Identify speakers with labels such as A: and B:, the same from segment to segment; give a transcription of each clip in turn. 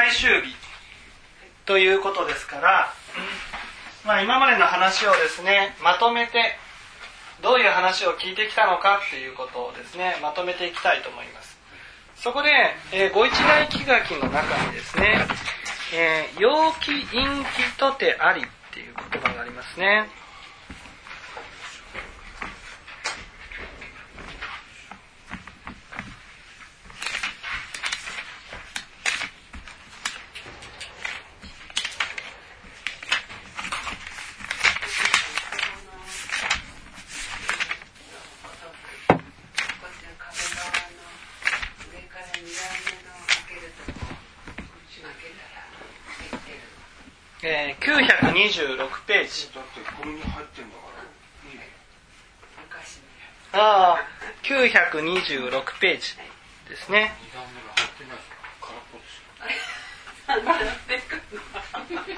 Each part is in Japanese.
A: 最終日ということですから、今までの話をですねまとめて、どういう話を聞いてきたのかっていうことをですねまとめていきたいと思います。そこで、ご一来気がきの中にですね、陽気陰気とてありっていう言葉がありますね。926ページ。
B: だってこれに入ってんだからいいね。
A: 926ページですね。
B: 2段目が入ってないから空っぽです。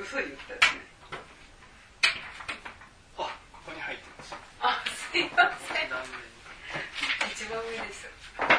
C: 嘘言ったね。
A: ここに入ってます。
C: すいません。一番上です。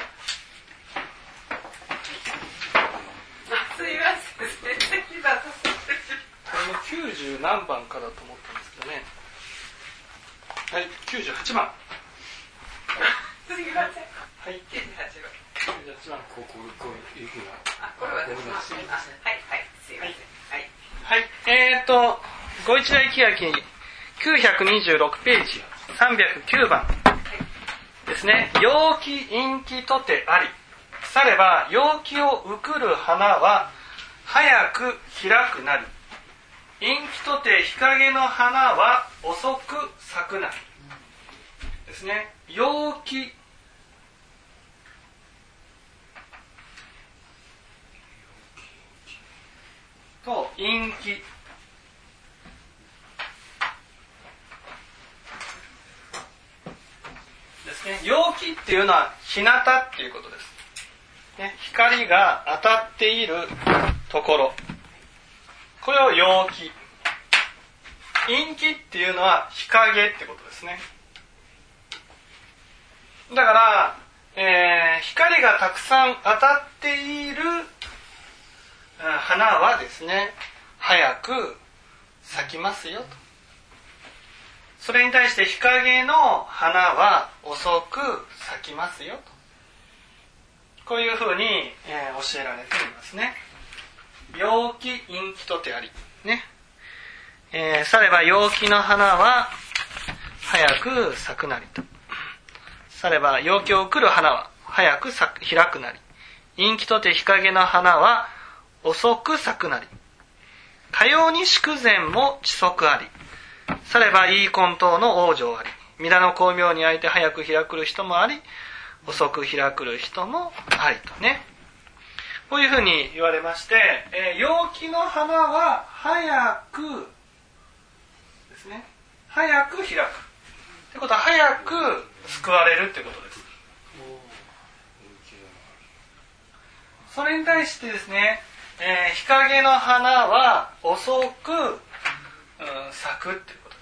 C: すいません。
A: これも90何番かだと思ったんですけどね。はい、98番。
C: すいません。
A: はい、98番。
B: これいくら。
C: これはすいません。はい、すいません。
A: はい、ご一来気がき926ページ309番ですね。陽気陰気とてあり、されば陽気をうくる花は早く開くなり、陰気とて日陰の花は遅く咲くなりですね。陽気と陰気ですね。陽気っていうのは日向っていうことです、ね、光が当たっているところ、これを陽気。陰気っていうのは日陰ってことですね。だから、光がたくさん当たっている花はですね早く咲きますよと。それに対して日陰の花は遅く咲きますよと、こういうふうに、教えられていますね。陽気陰気とてありね、されば陽気の花は早く咲くなりと、されば陽気を送る花は早く開くなり、陰気とて日陰の花は遅く咲くなり、かように祝膳も遅速あり、さればいい根頭の往生あり、皆の光明にあいて早く開くる人もあり、遅く開くる人もありとね、こういうふうに言われまして、陽気の花は早くですね、早く開くってことは早く救われるってことです。それに対してですね、日陰の花は遅く、咲くっていうことです。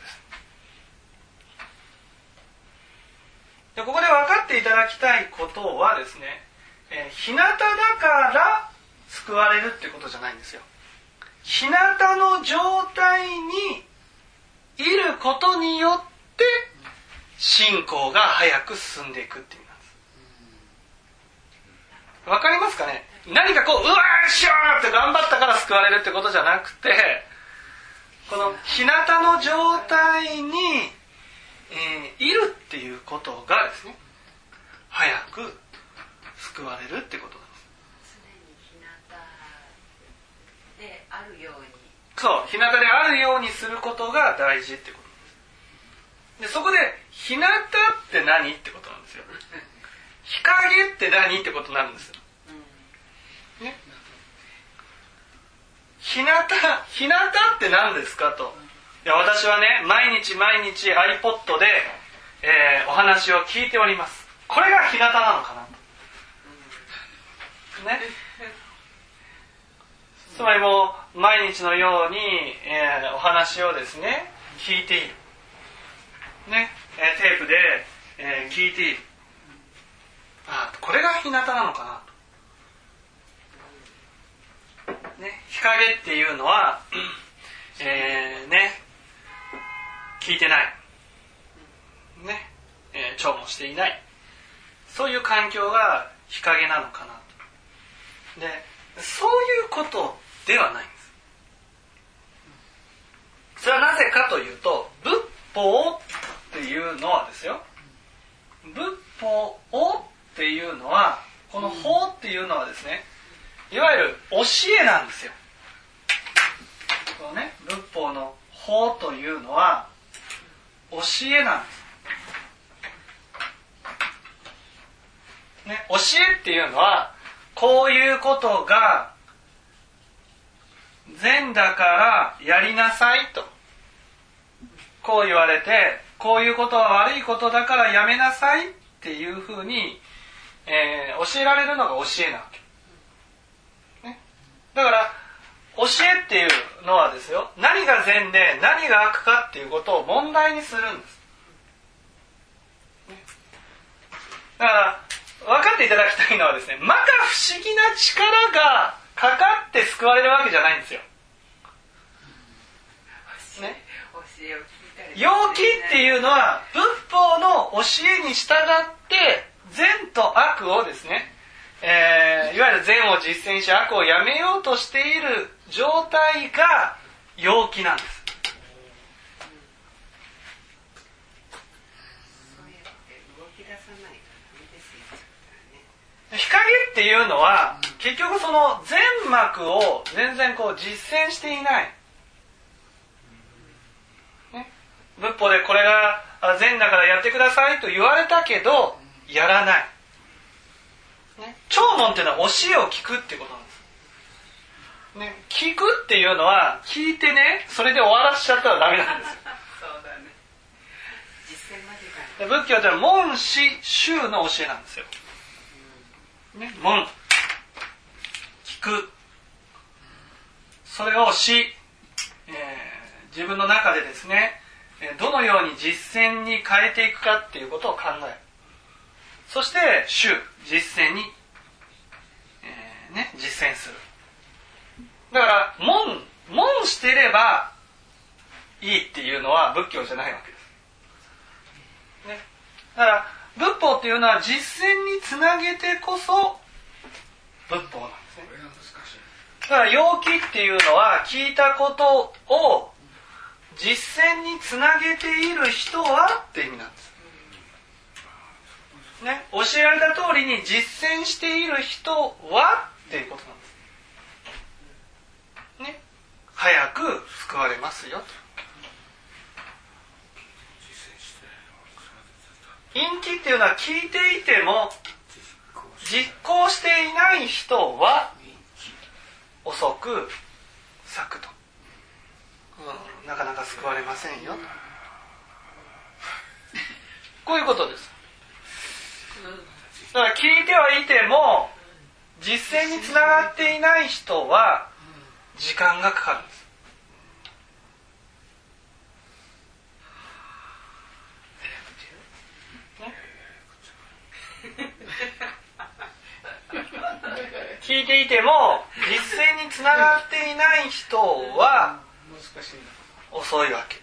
A: で、ここで分かっていただきたいことはですね、日向だから救われるってことじゃないんですよ。日向の状態にいることによって信仰が早く進んでいくっていう意味なんです。わかりますかね。何かこう、うわーしよーって頑張ったから救われるってことじゃなくて、この日向の状態に、いるっていうことがですね、早く救われるってことなんです。
C: 常に日向であるように。
A: そう、日向であるようにすることが大事ってことです。で、そこで日向って何ってことなんですよ。日陰って何ってことになるんですよ。ね、日向って何ですかと。いや、私はね、毎日 iPod で、お話を聞いております。これが日向なのかなと。ね。つまりもう毎日のように、お話をですね聞いている、ね、テープで、聞いている。これが日向なのかなと。 日陰っていうのは、聞いてない、聴もしていない、そういう環境が日陰なのかなと。で、そういうことではないんです。それはなぜかというと、仏法っていうのはですよ、仏法っていうのは、この法っていうのはですね、いわゆる教えなんですよ。このね、仏法の法というのは教えなんです。ね、教えっていうのは、こういうことが善だからやりなさいと、こう言われて、こういうことは悪いことだからやめなさいっていうふうに、教えられるのが教えなわけ、ね、だから教えっていうのはですよ、何が善で何が悪かっていうことを問題にするんです、ね、だから分かっていただきたいのはですね、摩訶不思議な力がかかって救われるわけじゃないんですよ、ね、陽気っていうのは仏法の教えに従って善と悪をですね、いわゆる善を実践し悪をやめようとしている状態が陽気なんです。日陰っていうのは結局その善悪を全然こう実践していない、ね、仏法でこれが善だからやってくださいと言われたけどやらない、ね、聴聞っていうのは教えを聞くっていうことなんです、ね、聞くっていうのは聞いてね、それで終わらしちゃったらダメなんですよ
C: そうだね、実践まで
A: で仏教って門師宗の教えなんですよ、ね、門聞く、それをし、自分の中でですね、どのように実践に変えていくかっていうことを考える。そして宗、実践に、実践する。だから門してればいいっていうのは仏教じゃないわけです、ね、だから仏法っていうのは実践につなげてこそ仏法なんですね。だから陽気っていうのは聞いたことを実践につなげている人はって意味なんです、ね、教えられた通りに実践している人はっていうことなんです、ね、早く救われますよと。陰気っていうのは聞いていても実行していない人は遅く咲くと、なかなか救われませんよと、こういうことです。だから聞いてはいても実践につながっていない人は時間がかかるんです。聞いていても実践につながっていない人は遅いわけ。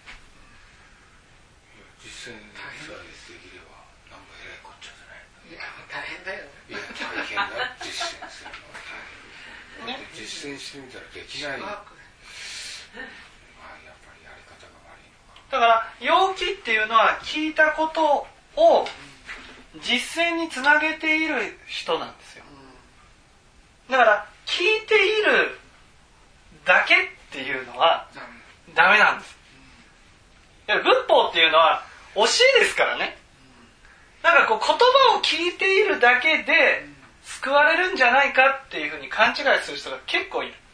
B: 実践さえできればなんか偉いこっちゃじゃない。
C: いや大変だよ。
B: いや大変だ、実践するのは大変、ね、実践してみたらできない。まあやっぱりやり方が悪いのか。
A: だから陽気っていうのは聞いたことを実践につなげている人なんですよ。だから聞いているだけっていうのはダメなんです。仏法っていうのは教えですからね。なんかこう言葉を聞いているだけで救われるんじゃないかっていうふうに勘違いする人が結構いる。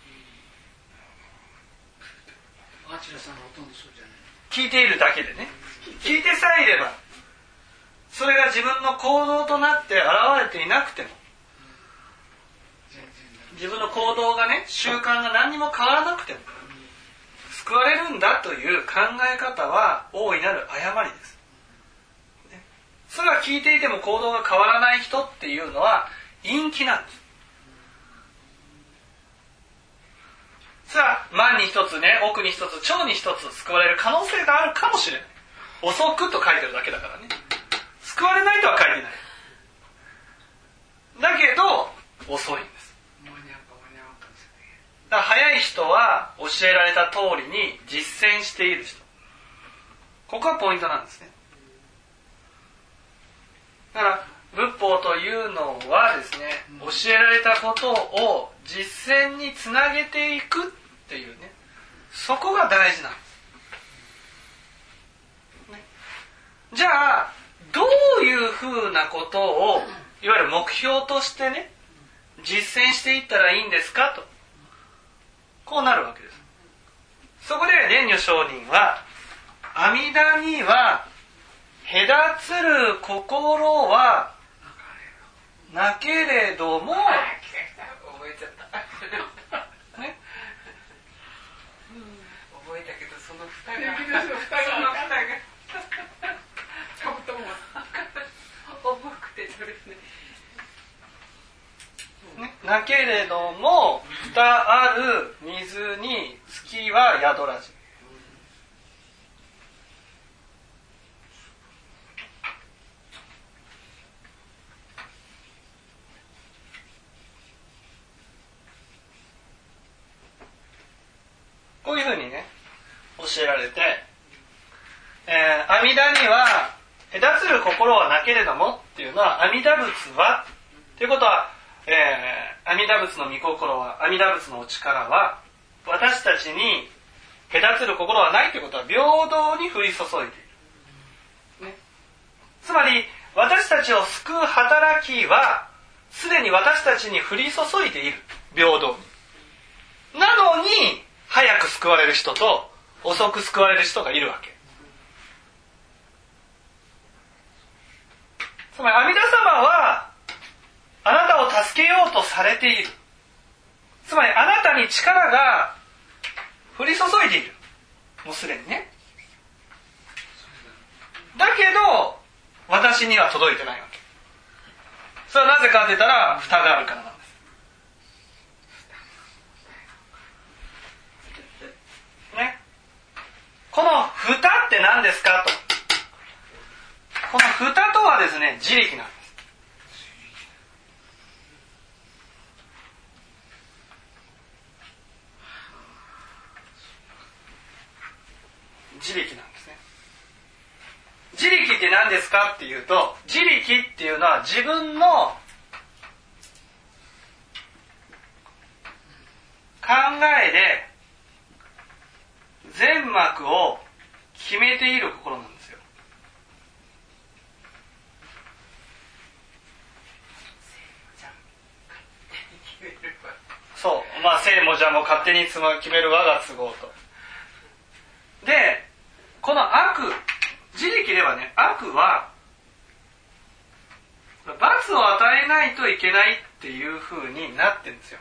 C: アチラさんはほとんどそうじゃない。
A: 聞いているだけでね。聞いてさえいればそれが自分の行動となって現れていなくても、自分の行動がね、習慣が何にも変わらなくても救われるんだという考え方は大いなる誤りです。それは聞いていても行動が変わらない人っていうのは陰気なんです。 さあ万に一つね、億に一つ、兆に一つ救われる可能性があるかもしれない。遅くと書いてるだけだからね。救われないとは書いてない。だけど遅いんです。だから早い人は教えられた通りに実践している人。ここがポイントなんですね。だから仏法というのはですね、教えられたことを実践につなげていくっていうね、そこが大事なんです、ね。じゃあどういうふうなことをいわゆる目標としてね、実践していったらいいんですかと、こうなるわけです。そこで蓮如上人は、阿弥陀には隔つる心はなけれども、
C: 覚えちゃった、
A: ね、
C: 覚えたけどその蓋がカブトも重くてそれね、
A: なけれども蓋ある水に月は宿らず。こういうふうにね教えられて、阿弥陀には隔つる心はなけれどもっていうのは、阿弥陀仏はということは、阿弥陀仏の御心は、阿弥陀仏のお力は私たちに隔つる心はないということは平等に降り注いでいる、ね、つまり私たちを救う働きはすでに私たちに降り注いでいる、平等に。なのに早く救われる人と遅く救われる人がいるわけ。つまり阿弥陀様はあなたを助けようとされている。つまりあなたに力が降り注いでいる、もうすでにね。だけど私には届いてないわけ。それはなぜかって言ったら蓋があるからなんですね。この蓋って何ですかと。この蓋とはですね、自力なんです。自力なんですね。自力って何ですかっていうと、自力っていうのは自分の考えで全幕を決めている心なんですよ。そう、まあ聖も邪も勝手に決める我が都合と。で、この悪、自力ではね、悪は罰を与えないといけないっていう風になってるんですよ。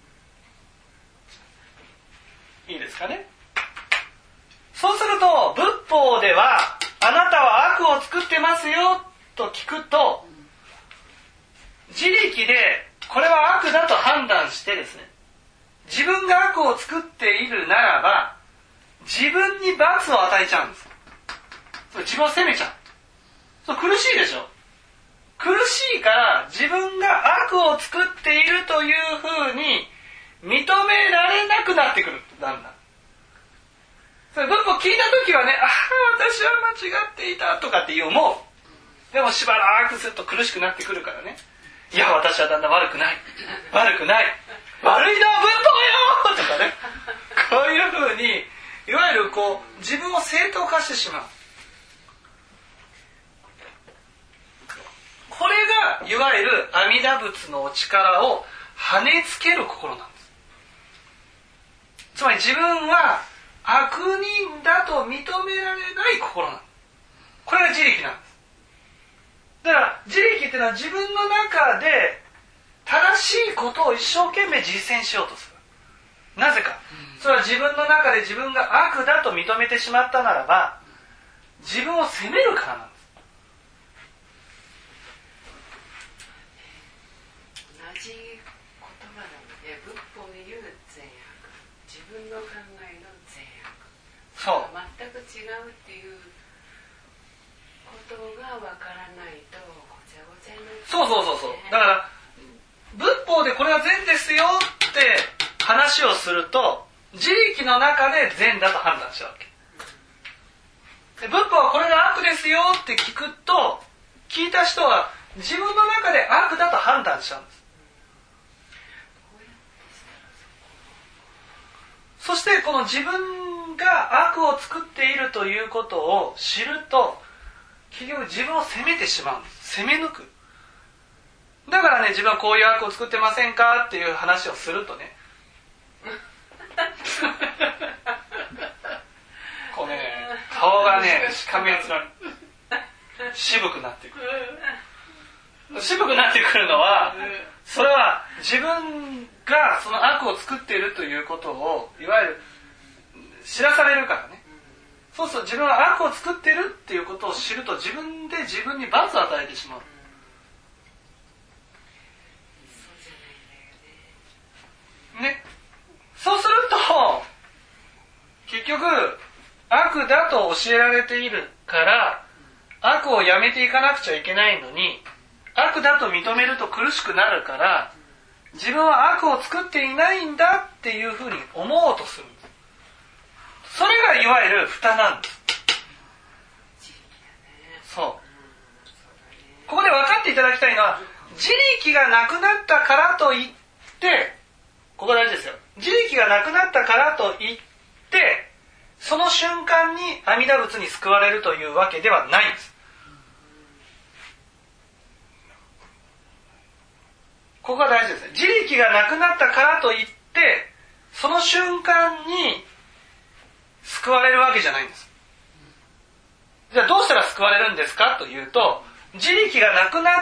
A: いいですかね。そうすると仏法ではあなたは悪を作ってますよと聞くと、自力でこれは悪だと判断してですね、自分が悪を作っているならば自分に罰を与えちゃうんです。自分を責めちゃう。そう苦しいでしょ。苦しいから自分が悪を作っているというふうに認められなくなってくる。だんだんそれ仏法聞いた時はね、ああ私は間違っていたとかって言うもう、でもしばらくすると苦しくなってくるからね、いや私はだんだん悪くない悪くない、悪いのは仏法よとかね、こういうふうにいわゆるこう自分を正当化してしまう。これがいわゆる阿弥陀仏のお力を跳ねつける心なんです。つまり自分は悪人だと認められない心なんです。これが自力なんです。だから自力っていうのは自分の中で正しいことを一生懸命実践しようとする。なぜか、それは自分の中で自分が悪だと認めてしまったならば自分を責めるからなんです。
C: 同じ言葉なので仏法で言う善悪、自自分の考えの善悪、
A: そう
C: 全く違うっていうことがわからないとごちゃごちゃになっちゃう、
A: そうだから仏法でこれは善ですよって話をすると自力の中で善だと判断しちゃうわけ。で仏法はこれが悪ですよって聞くと、聞いた人は自分の中で悪だと判断しちゃうんです。そしてこの自分が悪を作っているということを知ると、結局自分を責めてしまうんです。責め抜く。だからね、自分はこういう悪を作ってませんかっていう話をするとねこうね、顔がね、しかめつら渋くなってくる。渋くなってくるのは、それは自分がその悪を作っているということをいわゆる知らされるからね。そうすると自分は悪を作っているっていうことを知ると、自分で自分に罰を与えてしまう。ね、そうすると結局悪だと教えられているから悪をやめていかなくちゃいけないのに、悪だと認めると苦しくなるから、自分は悪を作っていないんだっていうふうに思おうとするんです。それがいわゆる蓋なんです。そう。ここで分かっていただきたいのは、自力がなくなったからといって、ここ大事ですよ。自力がなくなったからといって、その瞬間に阿弥陀仏に救われるというわけではないんです。ここが大事ですね。自力がなくなったからといって、その瞬間に救われるわけじゃないんです。じゃあどうしたら救われるんですかというと、自力がなくなって、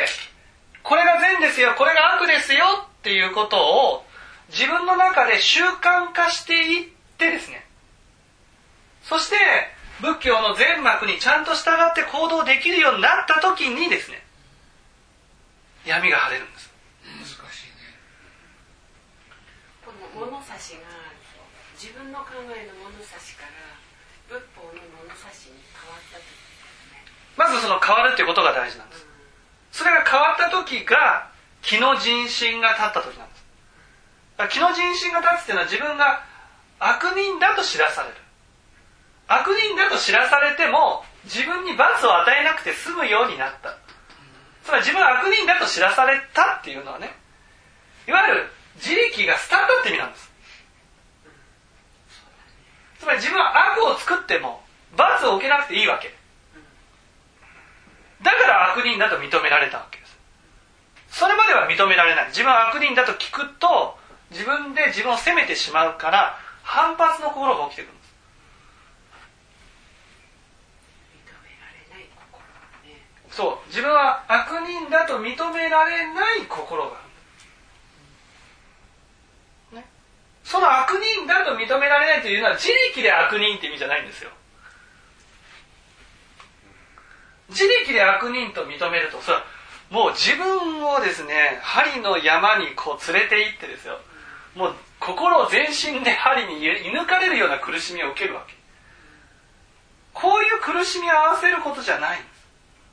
A: これが善ですよ、これが悪ですよっていうことを自分の中で習慣化していってですね、そして仏教の善悪にちゃんと従って行動できるようになった時にですね、闇が晴れるんです。
B: 難しいね。
C: この物差しが自分の考えの物差しから仏法の物差しに変わった時ですね。
A: まずその変わるっていうことが大事なんです。それが変わった時が気の人心が立った時なんです。気の人心が立つっていうのは、自分が悪人だと知らされる。悪人だと知らされても自分に罰を与えなくて済むようになった。つまり自分は悪人だと知らされたっていうのはね、いわゆる自力がスタートって意味なんです。つまり自分は悪を作っても罰を受けなくていいわけ。だから悪人だと認められたわけです。それまでは認められない。自分は悪人だと聞くと自分で自分を責めてしまうから、反発の心が起きてくるんです。そう、自分は悪人だと認められない心がある、ね、その悪人だと認められないというのは自力で悪人って意味じゃないんですよ。自力で悪人と認めると、それはもう自分をですね、針の山にこう連れて行ってですよ、もう心全身で針に射抜かれるような苦しみを受けるわけ。こういう苦しみを合わせることじゃないんです。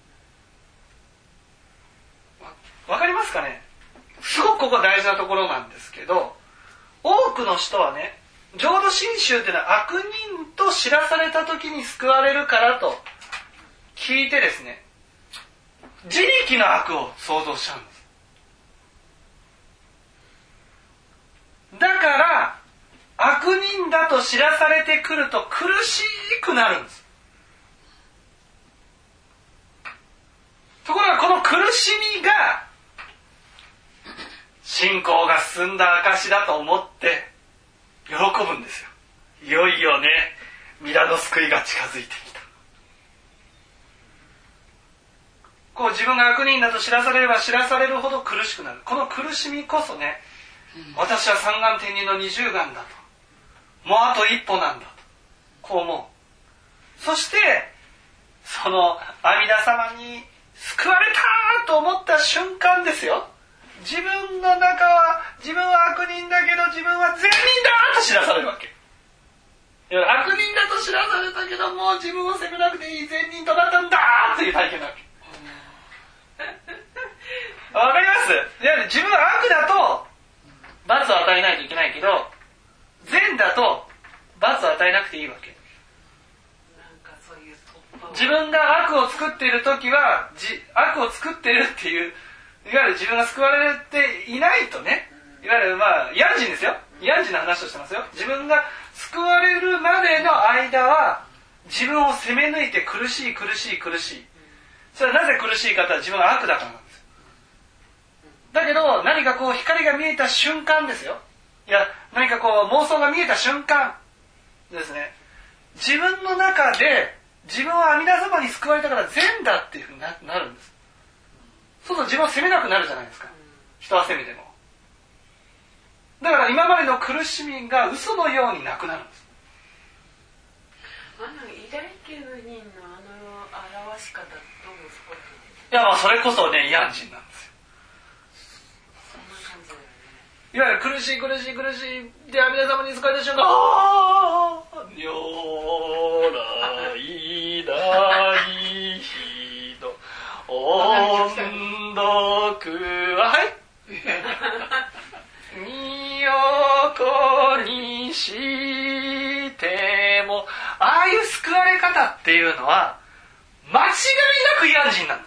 A: わかりますかね。すごくここ大事なところなんですけど、多くの人はね、浄土真宗っていうのは悪人と知らされた時に救われるからと聞いてですね、自力の悪を想像しちゃうんです。だから悪人だと知らされてくると苦しくなるんです。ところがこの苦しみが信仰が進んだ証だと思って喜ぶんですよ。いよいよね、皆の救いが近づいてきた。こう自分が悪人だと知らされれば知らされるほど苦しくなる。この苦しみこそね、私は三眼天人の二十眼だと、もうあと一歩なんだと、こう思う。そしてその阿弥陀様に救われたと思った瞬間ですよ、 自分の中は自分は悪人だけど自分は善人だと知らされるわけ。悪人だと知らされたけどもう自分を責めなくていい善人となったんだという体験なわけ。わかります？自分は悪だと罰を与えないといけないけど、善だと罰を与えなくていいわけ。自分が悪を作っている時は悪を作っているっていう、いわゆる自分が救われていないとね、いわゆるヤン人ですよ。ヤン人の話をしてますよ。自分が救われるまでの間は自分を責め抜いて苦しい。それはなぜ苦しいかというと自分は悪だからなんです。だけど何か光が見えた瞬間ですよ。いや何か妄想が見えた瞬間ですね。自分の中で自分は阿弥陀様に救われたから善だっていうふうになるんです。そうすると自分を責めなくなるじゃないですか。人は責めても。だから今までの苦しみが嘘のようになくなるんです。
C: 偉大っていう人の表し方どうもそこだね。
A: いやそれこそねヤン人なんですよ。
C: そんな感じだよね。
A: いわゆる苦しいで阿弥陀様に救われた瞬間、如来大悲の音読ははいに横にしても、ああいう救われ方っていうのは間違いなくヤン人なんです。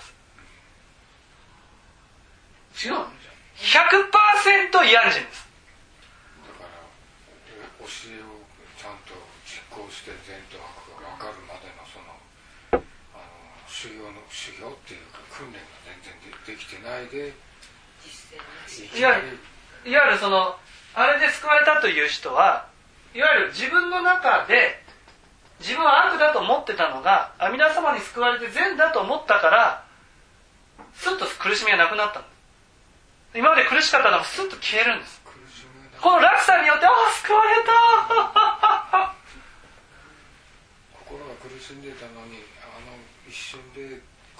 B: 違うんじゃん。
A: 100% ヤン人です。
B: だから教えをちゃんと実行して善と悪が分かるまでの修行っていうか訓練が全然できてないで、
A: いわゆるあれで救われたという人はいわゆる自分の中で自分は悪だと思ってたのが阿弥陀様に救われて善だと思ったからスッと苦しみがなくなったんです。今まで苦しかったのがスッと消えるんです。この落差によって救われた
B: 心が苦しんでいたのに一瞬で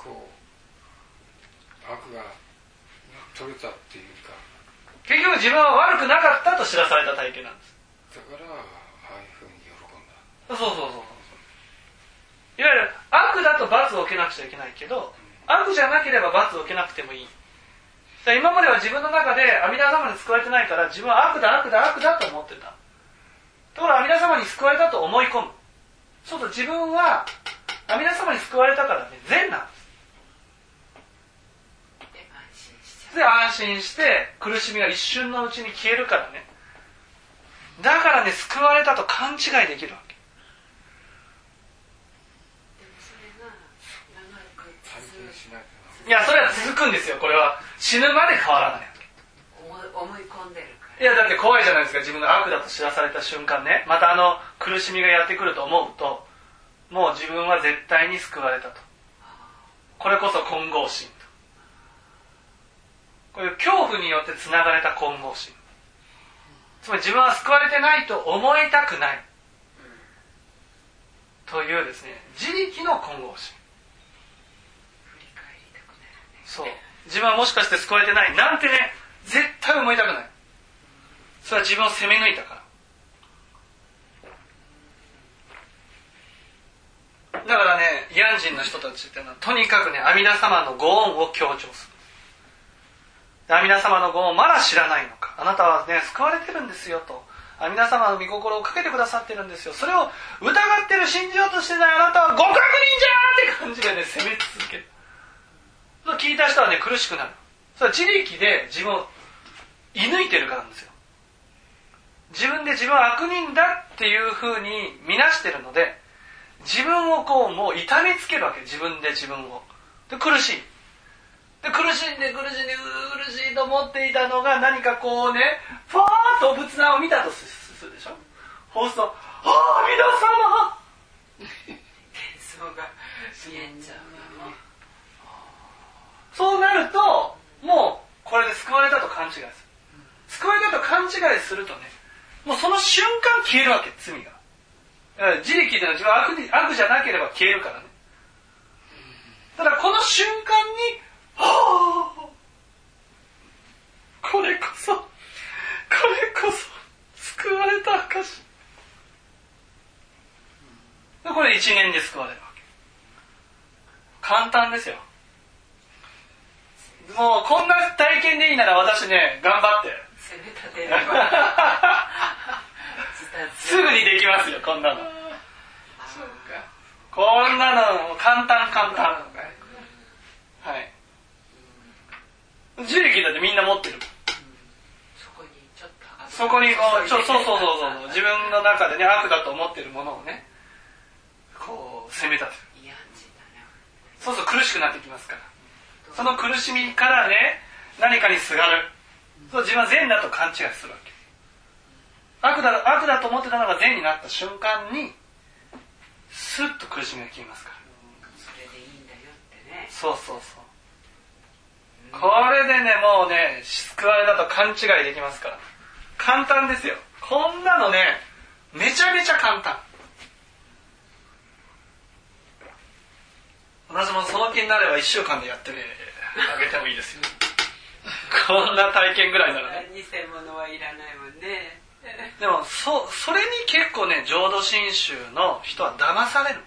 B: 悪が取れたっていうか、
A: 結局自分は悪くなかったと知らされた体験なんです。
B: だからああいうふうに喜んだ。
A: そういわゆる悪だと罰を受けなくちゃいけないけど、悪じゃなければ罰を受けなくてもいい。今までは自分の中で阿弥陀様に救われてないから自分は悪だと思ってた。ところが阿弥陀様に救われたと思い込む。そうすると自分は阿弥陀様に救われたからね善なんです。で安心して苦しみが一瞬のうちに消えるからね。だからね救われたと勘違いできるわけ。
C: でもそれが長く
A: いやそれは続くんですよ。これは死ぬまで変わらないわけ。
C: 思い込んでるから。
A: いやだって怖いじゃないですか。自分が悪だと知らされた瞬間ね、また苦しみがやってくると思うと、もう自分は絶対に救われたと。これこそ金剛心と。こういう恐怖によってつながれた金剛心。つまり自分は救われてないと思いたくないというですね、自力の金剛心。
C: 振り返りたくなるね。
A: そう。自分はもしかして救われてないなんてね、絶対思いたくない。それは自分を責め抜いたから。だからね、ヤン人の人たちっていうのはとにかくね、阿弥陀様のご恩を強調する。阿弥陀様のご恩をまだ知らないのか。あなたはね、救われてるんですよと。阿弥陀様の御心をかけてくださってるんですよ。それを疑ってる、信じようとしてないあなたは極悪人じゃーって感じでね、責め続ける。聞いた人はね、苦しくなる。それは自力で自分を射抜いてるからなんですよ。自分で自分は悪人だっていうふうに見なしてるので、自分をもう痛めつけるわけ。自分で自分を。で苦しい。で苦しいと思っていたのが何かファーッと仏壇を見たとするでしょ。そうすると阿弥陀様
C: 幻想が見えちゃうの。
A: そうなるともうこれで救われたと勘違いする。救われたと勘違いするとね、もうその瞬間消えるわけ、罪が。だから自力というのは自分は悪じゃなければ消えるからね。ただこの瞬間にこれこそ救われた証。これ1年で救われるわけ。簡単ですよ。もうこんな体験でいいなら私ね、頑張って
C: 攻め立てれば
A: すぐにできますよ、こんなの。
C: そうか。
A: こんなの簡単。はい。自力だってみんな持ってる。そこにこうそう自分の中でね、悪だと思ってるものをね、こう責め立てる。そうそう苦しくなってきますから。その苦しみからね、何かにすがる。そう自分は善だと勘違いするわけ。悪だと思ってたのが善になった瞬間にスッと苦しみが消えますから。
C: それでいいんだよってね。
A: そう。これでね、もうね、救われたと勘違いできますから。簡単ですよ。こんなのね、めちゃめちゃ簡単。私もその気になれば1週間でやってねあげてもいいですよ。こんな体験ぐらいならね。
C: 偽物はいらないもんね。
A: でもそれに結構ね、浄土真宗の人は騙される。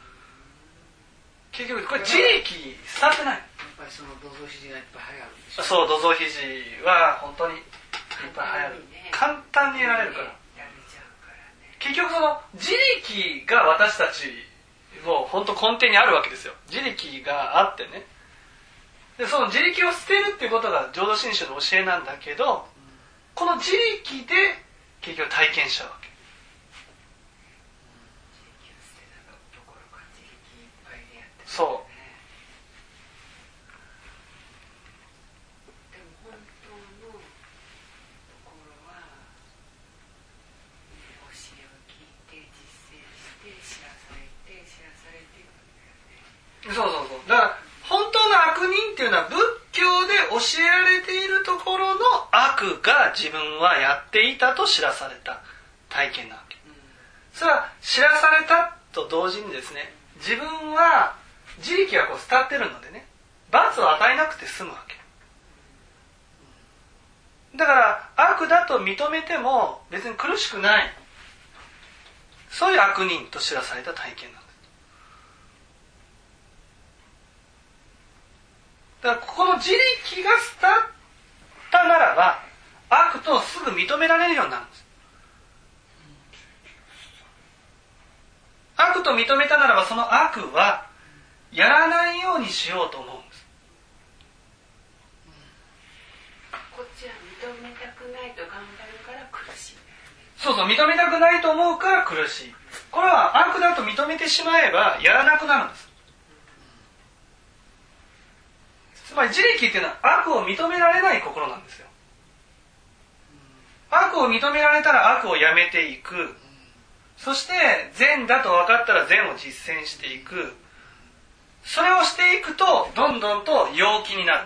A: 結局これ自力伝ってない。
D: やっぱりその土蔵肘がいっぱい流行るんでしょ。
A: そう、土蔵肘は本当にいっぱい流行る。簡単にやられるから。結局その自力が私たちもう本当根底にあるわけですよ。自力があってね。でその自力を捨てるっていうことが浄土真宗の教えなんだけど、この自力で結局体験しちゃうわけ。そう。
C: でも本当のところは教えを聞いて実践して知らされていくわけだよね。
A: そう。だから本当の悪人っていうのは仏教で教えられているところの悪が自分はやっていたと知らされた体験なわけ。それは知らされたと同時にですね、自分は自力がこう伝ってるのでね、罰を与えなくて済むわけ。だから悪だと認めても別に苦しくない、そういう悪人と知らされた体験なんです。だからここの自力が伝ったならば悪とすぐ認められるようになるんです。悪と認めたならばその悪はやらないようにしようと思うんです。
C: こっちは認めたくないと頑張るから苦しい。
A: そう、認めたくないと思うから苦しい。これは悪だと認めてしまえばやらなくなるんです。つまり自力っていうのは悪を認められない心なんですよ。悪を認められたら悪をやめていく。そして善だと分かったら善を実践していく。それをしていくとどんどんと陽気になる。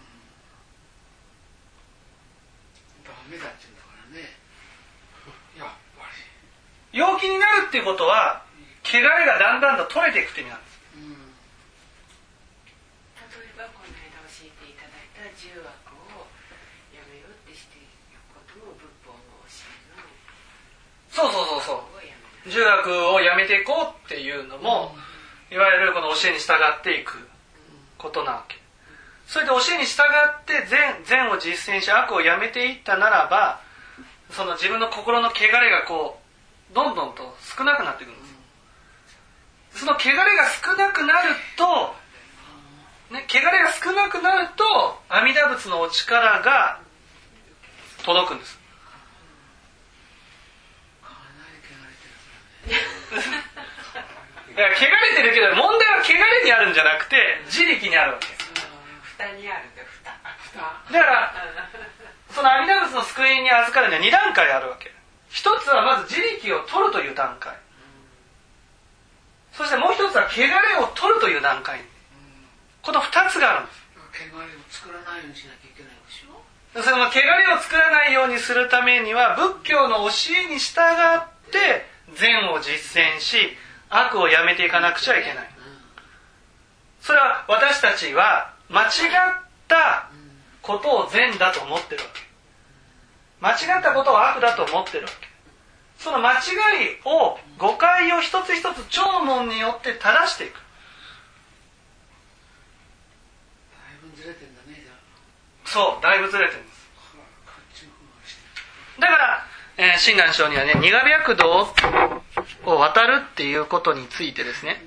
D: ダメだって言うんだからね。やっぱり
A: 陽気になるっていうことは汚れがだんだんと取れていくって意味なんです。
C: 例えばこの間教えていただいた10悪をやめようってしていくことも仏法の教えの
A: そう十悪をやめていこうっていうのも、いわゆるこの教えに従っていくことなわけ。それで教えに従って善を実践し悪をやめていったならば、その自分の心の汚れがこうどんどんと少なくなっていくんです。その汚れが少なくなると、ね、汚れが少なくなると阿弥陀仏のお力が届くんです。いや、汚れてるけど問題は汚れにあるんじゃなくて自力にあるわけです。
C: 蓋にあるんだよ、蓋。
A: だからその阿弥陀仏の救いに預かるには2段階あるわけ。一つはまず自力を取るという段階、そしてもう一つは汚れを取るという段階、この2つがあるんです。
D: 汚れを作らないようにしなきゃいけないでしょ。
A: その汚れを作らないようにするためには仏教の教えに従って善を実践し悪をやめていかなくちゃいけない。それは私たちは間違ったことを善だと思ってるわけ。 間違ったことを悪だと思ってるわけ。その間違いを、誤解を一つ一つ聴聞によって正していく。
D: だいぶずれてんだね、じゃあ。
A: そう、だいぶずれてるんです。
D: こっちの方がして。
A: だから、親鸞聖にはね、二河白道を渡るっていうことについてですね、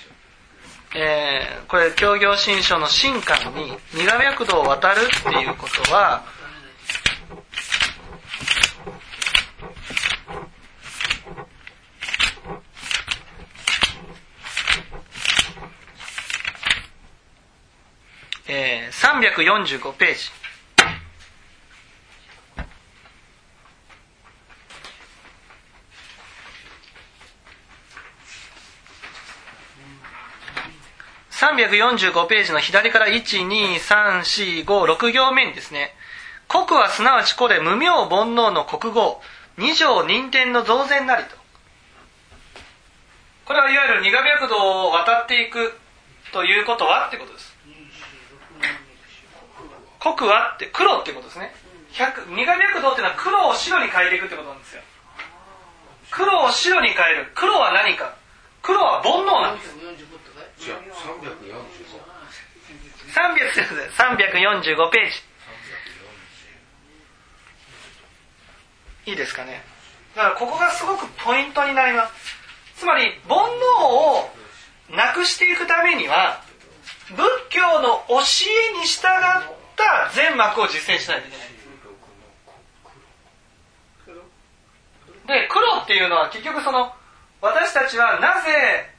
A: これ教行信書の新刊に二河白道を渡るっていうことは、345ページ。345ページの左から1、2、3、4、5、6行目にですね、国はすなわちこれ無明煩悩の国語、二条任天の増善なりと。これはいわゆる二河白道を渡っていくということはってことです。国はって黒ってことですね。二河白道っていうのは黒を白に変えていくってことなんですよ。黒を白に変える。黒は何か。黒は煩悩なんです。
B: じゃあ
A: 345ページ。いいですかね。だからここがすごくポイントになります。つまり煩悩をなくしていくためには仏教の教えに従った善悪を実践しないといけない。で、黒っていうのは結局その私たちはなぜ、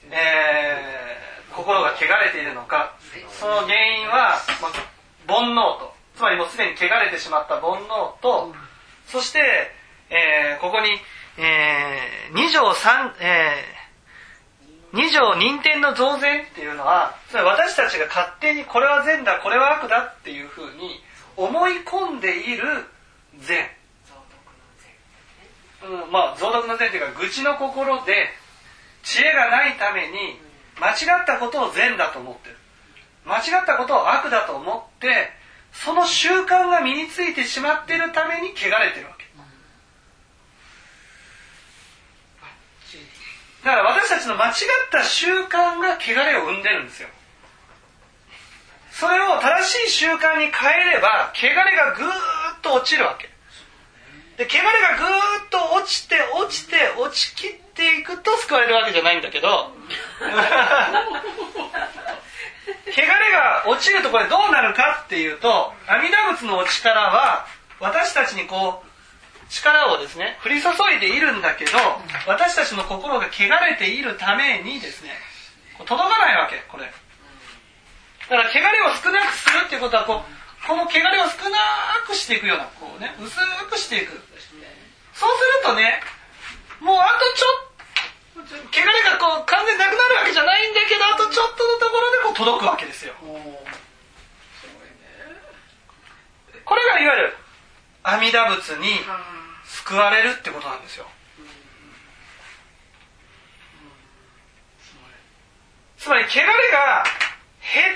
A: 心が汚れているのか、その原因は、煩悩と、つまりもうすでに汚れてしまった煩悩と、そして、ここに、二条任天の増善っていうのは、つまり私たちが勝手にこれは善だ、これは悪だっていうふうに思い込んでいる善。増徳の善というか愚痴の心で知恵がないために間違ったことを善だと思ってる、間違ったことを悪だと思ってその習慣が身についてしまっているために汚れてるわけ。だから私たちの間違った習慣が汚れを生んでるんですよ。それを正しい習慣に変えれば汚れがぐーっと落ちるわけで、汚れがぐーっと落ちきっていくと救われるわけじゃないんだけど汚れが落ちるとこれどうなるかっていうと、阿弥陀仏のお力は私たちにこう力をですね降り注いでいるんだけど、私たちの心が汚れているためにですね届かないわけ。これだから汚れを少なくするっていうことはこの汚れを少なくしていくようなこうね薄くしていく。そうするとね、もうあとちょっと汚れがこう完全になくなるわけじゃないんだけど、あとちょっとのところでこう届くわけですよ。これがいわゆる阿弥陀仏に救われるってことなんですよ。つまり汚れが減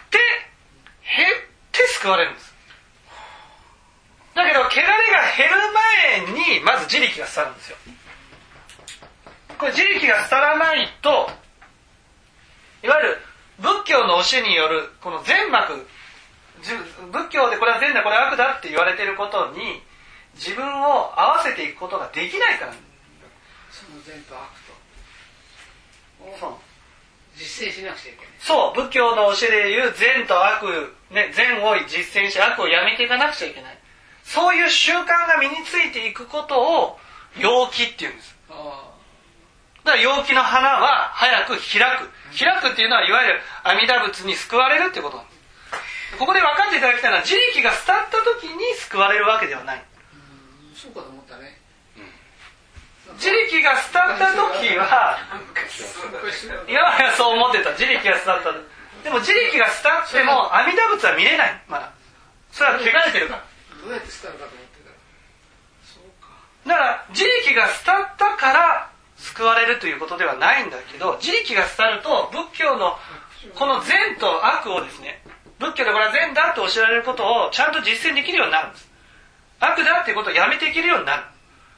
A: って救われるんです。だけど汚れが減る前にまず自力が廃るんですよ。これ自力が廃らないと、いわゆる仏教の教えによるこの善悪、仏教でこれは善だこれは悪だって言われていることに自分を合わせていくことができないから。
D: その善と悪と
A: そう
D: 実践しなくちゃいけない。
A: そう、仏教の教えでいう善と悪、ね、善を実践し悪をやめていかなくちゃいけない。そういう習慣が身についていくことを陽気っていうんです。だから陽気の花は早く開く。開くっていうのはいわゆる阿弥陀仏に救われるってことなんです。ここで分かっていただきたいのは、自力が廃った時に救われるわけではない。
D: そうかと思ったね。
A: 自力が廃った時は、今までそう思ってた。自力が廃った。でも自力が廃っても阿弥陀仏は見れない。まだ。それは汚れてるから。
D: どうやって廃るかと思ってたら。そうか。
A: だから自力が廃ったから救われるということではないんだけど、自力が廃ると仏教のこの善と悪をですね、仏教でこれは善だと教えられることをちゃんと実践できるようになるんです。悪だってっていうことをやめていけるようになる。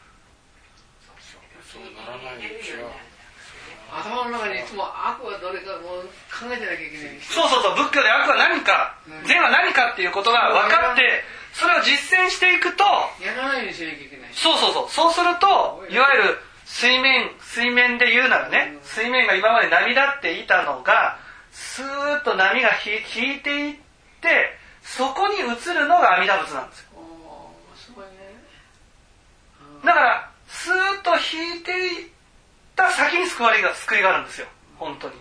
B: そうならないうちは
D: 頭の中にいつも悪はどれかもう考えてなきゃいけない。
A: そうそうそう、仏教で悪は何か、善は何かっていうことが分かって、それを実践していくと、
D: やらないようにしなきゃいけない。
A: そうそうそう、そうすると、いわゆる水面で言うならね、水面が今まで波立っていたのが、スーッと波が引いていって、そこに映るのが阿弥陀仏なんですよ。
D: すごいね。
A: だから、スーッと引いていった先に救いがあるんですよ、本当に。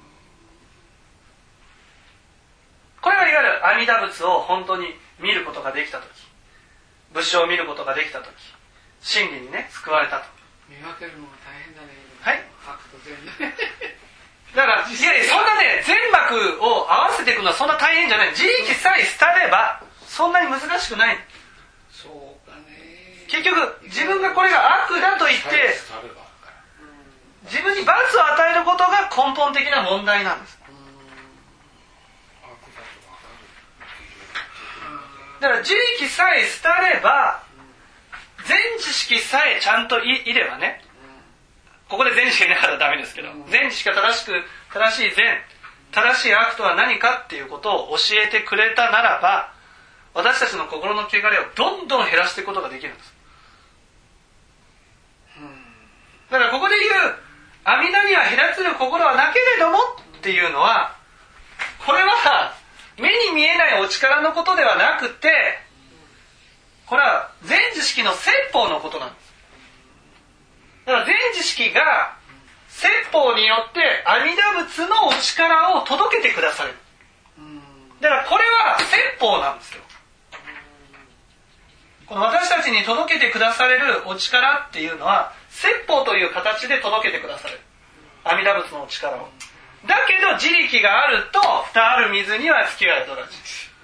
A: これがいわゆる阿弥陀仏を本当に見ることができたとき、仏性を見ることができたとき、真理にね、救われたと。
D: 見分けるのが大変だね。
A: はい。
D: 悪と善だね。
A: だから、いやいや、そんなね、全幕を合わせていくのはそんな大変じゃない。自力さえ廃れば、そんなに難しくない。
D: そうかね。
A: 結局、自分がこれが悪だと言って、自分に罰を与えることが根本的な問題なんです。だから自力さえ廃れば、全知識さえちゃんといればね、ここで全知識がいなかったらダメですけど、全知識が正しい善、正しい悪とは何かっていうことを教えてくれたならば、私たちの心の汚れをどんどん減らしていくことができるんです。だからここで言う、阿弥陀には隔つる心はなけれどもっていうのは、これは目に見えないお力のことではなくて、これは全知識の説法のことなんです。だから全知識が説法によって阿弥陀仏のお力を届けてくださる。だからこれは説法なんですよ。この私たちに届けてくだされるお力っていうのは説法という形で届けてくださる阿弥陀仏のお力を。だけど自力があると蓋ある水には月が宿らず。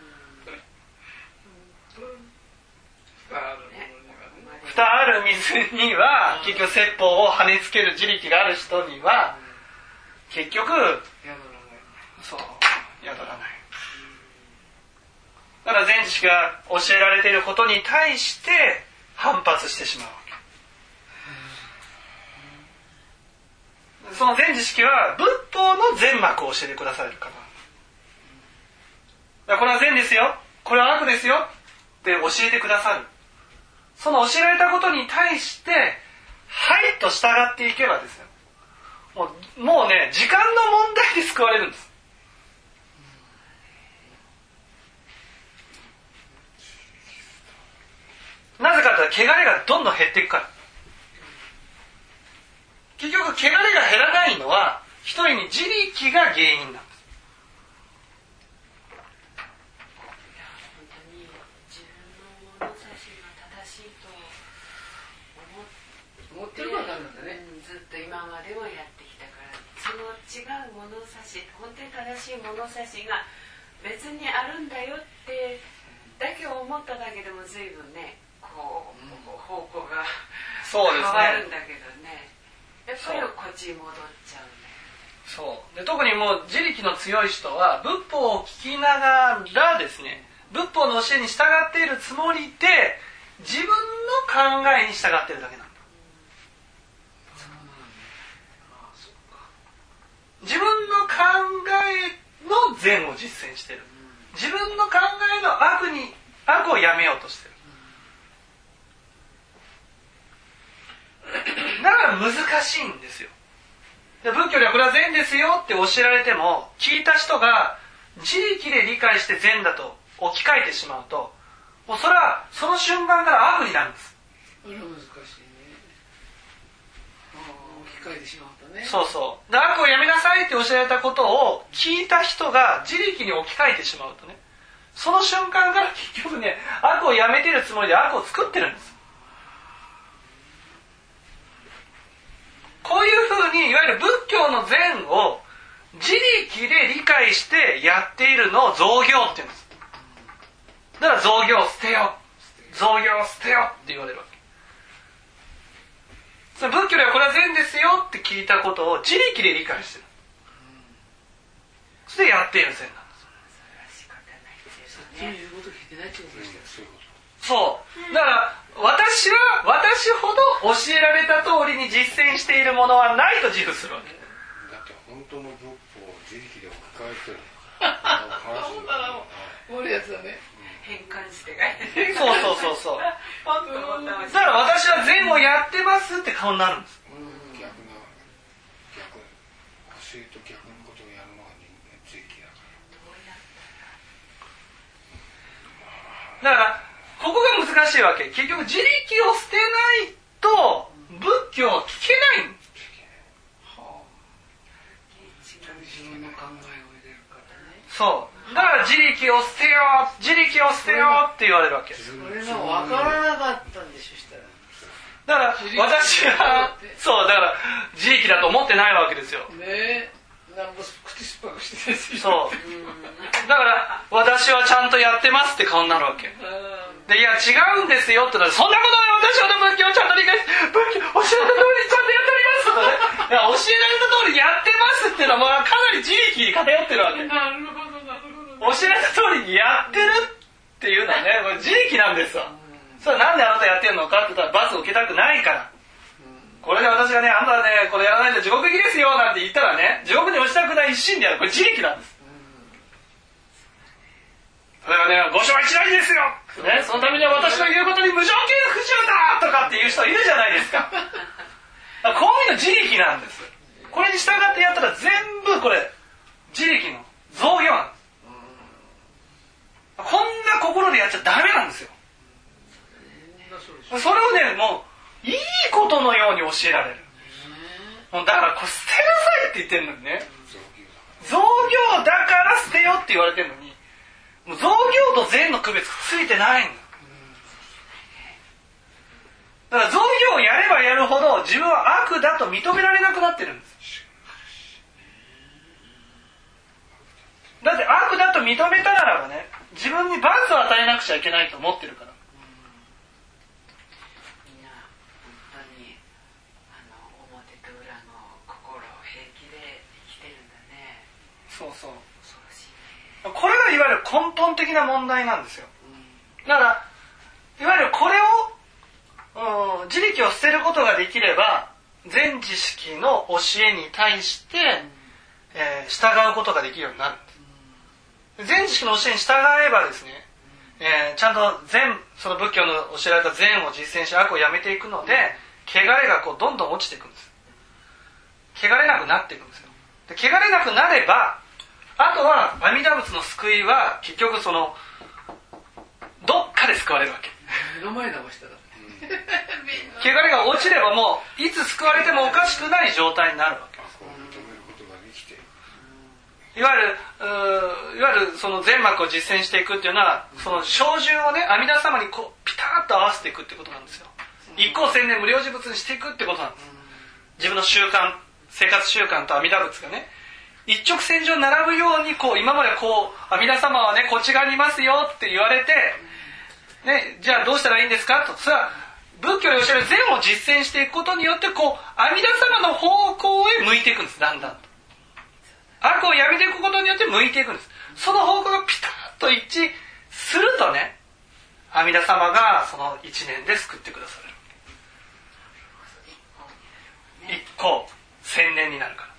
A: 蓋ある水には結局説法を跳ねつける自力がある人には結局そう宿らない。だから全知識が教えられていることに対して反発してしまうわけ。その全知識は仏法の全幕を教えてくださるから。だからこれは善ですよ、これは悪ですよって教えてくださる。その教えられたことに対してはいと従っていけばですよ、もうね、時間の問題で救われるんです。なぜかというと汚れがどんどん減っていくから。結局汚れが減らないのは一人に自力が原因なんです。
C: 本当に自分の物差しが正しいと思ってるからなんだね、ずっと今までもやってきたから、その違う物差し、本当に正しい物差しが別にあるんだよってだけ思っただけでも随分ね、こう方向が変わるんだけどね、やっぱりこっちに戻っちゃうんだよ。
A: そうで、特にもう自力の強い人は仏法を聞きながらですね、仏法の教えに従っているつもりで自分の考えに従っているだけなんだ。自分の考えの善を実践している。自分の考えの悪をやめようとしている。だから難しいんですよ。で、仏教ではこれは善ですよって教えられても、聞いた人が自力で理解して善だと置き換えてしまうと、もうそれはその瞬間から悪になるんです。
D: これは難しいね。置き換えてしまうとね。
A: そうそう。で、悪をやめなさいって教えられたことを聞いた人が自力に置き換えてしまうとね、その瞬間から結局ね、悪をやめてるつもりで悪を作ってるんです。こういうふうにいわゆる仏教の善を自力で理解してやっているのを造業って言うんです。だから造業を捨てよ、造業を捨てよって言われるわけ。その仏教ではこれは善ですよって聞いたことを自力で理解してる。それでやっている善なんです。
D: そういうこと聞いてないってことですよ。
A: そう。だから私ほど教えられた通りに実践しているものはないと自負するわけ。
B: だって本当の仏法を自力で置き換えてる。
D: そうだな、盛るやつだね。
C: 変換して書いてる。
A: そう
C: ポンとボタンを押して
A: だから私は善をやってますって顔になるんです。
B: 逆教えと逆のことをやるのが人間自力だから。
A: だからここが難しいわけ。結局自力を捨てないと仏教は聞けないんです。
D: 自分の考えを入れるからね。
A: そうだから自力を捨てよって言われるわけ。
D: それが分からなかったんでしょ、したら。
A: だから私はそうだから自力だと思ってないわけですよ。
D: ねえ、なんか口酸っぱくしてるんです
A: そ
D: よ。
A: うだから私はちゃんとやってますって顔になるわけで、いや違うんですよって言ったら、そんなことは私の仏教をちゃんと理解して仏教教えた通りにちゃんとやっておりますとかね、いや教えられた通りにやってますっていうのはもうかなり自力に偏ってるわけ。
D: なるほど。
A: 教えられた通りにやってるっていうのはね、これ自力なんですよ。それはなんであなたやってるのかって言ったら、罰を受けたくないから。これで私がね、あんたはねこれやらないと地獄行きですよなんて言ったらね、地獄に落ちたくない一心でやる。これ自力なんです。それはね、ご承知一大事ですよ、ね、そのためには私の言うことに無条件不自由だとかっていう人いるじゃないですか。こういうの自力なんです。これに従ってやったら全部これ自力の造業なんです。こんな心でやっちゃダメなんですよ。それをね、もういいことのように教えられる。もうだからこう捨てなさいって言ってるのにね、造業だから捨てよって言われてるのに、もう造業と善の区別ついてないんだ。だから造業をやればやるほど自分は悪だと認められなくなってるんです。だって悪だと認めたならばね、自分に罰を与えなくちゃいけないと思ってるから。
C: みんな本当に表と裏の心を平気で生きてるんだね。
A: そうそう。
C: 恐ろしいね。
A: これがいわゆる根本的な問題なんですよ。だからいわゆるこれを、自力を捨てることができれば全知識の教えに対して、従うことができるようになるんです。全知識の教えに従えばですね、ちゃんとその仏教の教えられた善を実践し悪をやめていくので、汚れがこうどんどん落ちていくんです。汚れなくなっていくんですよ。で、汚れなくなれば、あとは阿弥陀仏の救いは結局そのどっかで救われるわけ。
D: 目の前でしたら
A: 汚れが落ちればもういつ救われてもおかしくない状態になるわけ。いわゆるその善悪を実践していくっていうのは、その照準をね、阿弥陀様にこうピタッと合わせていくってことなんですよ。一向千年無量事物にしていくってことなんです。自分の習慣、生活習慣と阿弥陀仏がね、一直線上に並ぶようにこう、今までこう阿弥陀様はねこっち側にいますよって言われて、ね、じゃあどうしたらいいんですかと。それは仏教に教える善を実践していくことによってこう阿弥陀様の方向へ向いていくんです。だんだんと悪をやめていくことによって向いていくんです。その方向がピタッと一致するとね、阿弥陀様がその一年で救ってくださる。一向千年になるから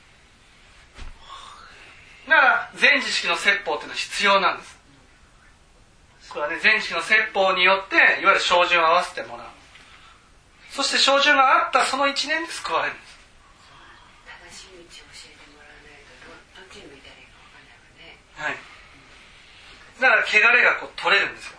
A: 。だから全知識の説法っていうのは必要なんです。これはね、全知識の説法によっていわゆる照準を合わせてもらう。そして照準があったその一年で救われるんです。はい、だから汚れがこう取れるんですよ。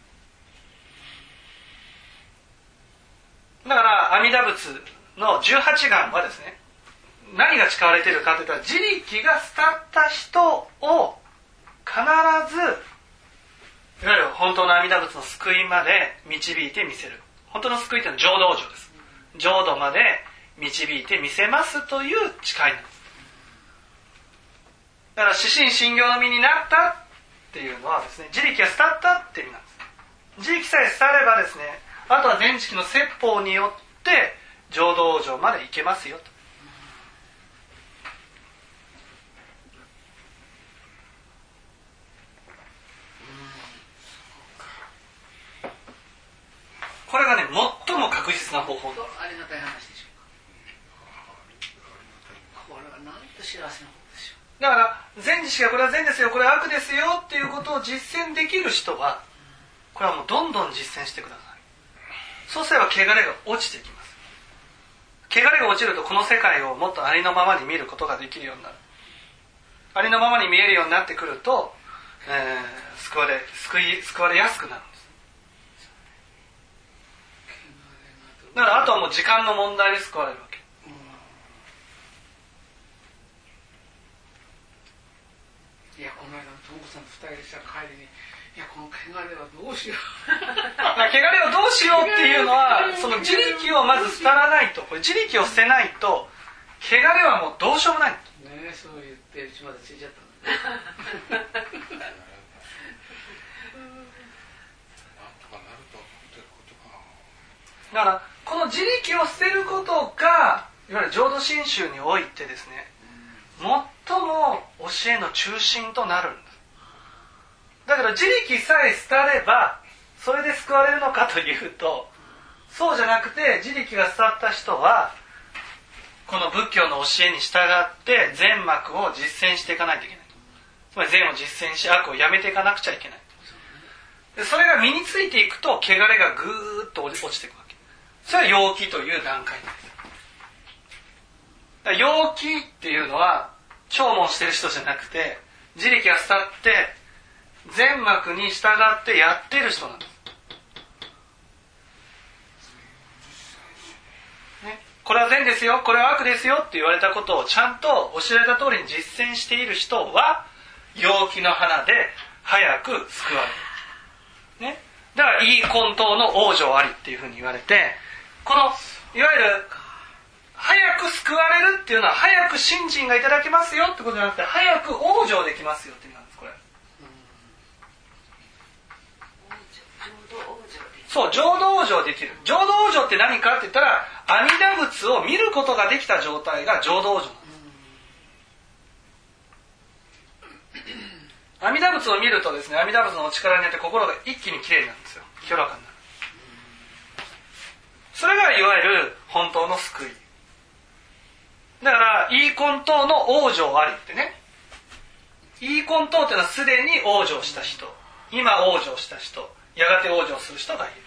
A: だから阿弥陀仏の18願はですね、何が誓われているかというと、自力が捨たった人を必ずいわゆる本当の阿弥陀仏の救いまで導いてみせる。本当の救いというのは浄土場です。浄土まで導いてみせますという誓いなんです。だから死心信行の身になったっていうのはですね、自力が捨たっていう意味なんです。自力さえ捨たればですね、あとは全知識の説法によって浄土場まで行けますよと。こ最も確実な方法。
D: ありがたい話でしょうか。これはなんと幸せなことでしょう。
A: だから善知識がこれは善ですよ、これは悪ですよっていうことを実践できる人は、これはもうどんどん実践してください。そうすれば汚れが落ちてきます。汚れが落ちるとこの世界をもっとありのままに見ることができるようになる。ありのままに見えるようになってくると、救われやすくなるんです。だからあとはもう時間の問題で救われるわけ。
D: いや、この間のトモコさんと2人でした帰りに、いや、この汚れはどうしよう。
A: 汚れをどうしようっていうのは、その自力をまず捨てらないと、これ自力を捨てないと、汚れはもうどうしようもない。
D: ねえ、そう言ってうちまでついちゃったのね。
A: だからこの自力を捨てることがいわゆる浄土真宗においてですね、最も教えの中心となるんです。だけど自力さえ捨てればそれで救われるのかというと、そうじゃなくて、自力が捨た人はこの仏教の教えに従って善悪を実践していかないといけない。つまり善を実践し悪をやめていかなくちゃいけない。でそれが身についていくと汚れがぐーっと落ちていくわけ。それは陽気という段階です。だから陽気っていうのは聴聞してる人じゃなくて、自力が捨って善悪に従ってやってる人なんです、ね、これは善ですよ、これは悪ですよって言われたことをちゃんと教えられた通りに実践している人は陽気の花で早く救われる、ね、だからいい根頭の往生ありっていうふうに言われて、このいわゆる早く救われるっていうのは早く信心がいただけますよってことじゃなくて、早く往生できますよって意味なんです。これそう、浄土往生できる。浄土往生って何かって言ったら、阿弥陀仏を見ることができた状態が浄土往生なんです。阿弥陀仏を見るとですね、阿弥陀仏のお力によって心が一気にきれいなんですよ。清らかになる。それがいわゆる本当の救い。だからいい根頭の往生ありってね、いい根頭っていうのはすでに往生した人、今往生した人、やがて往生する人がいる。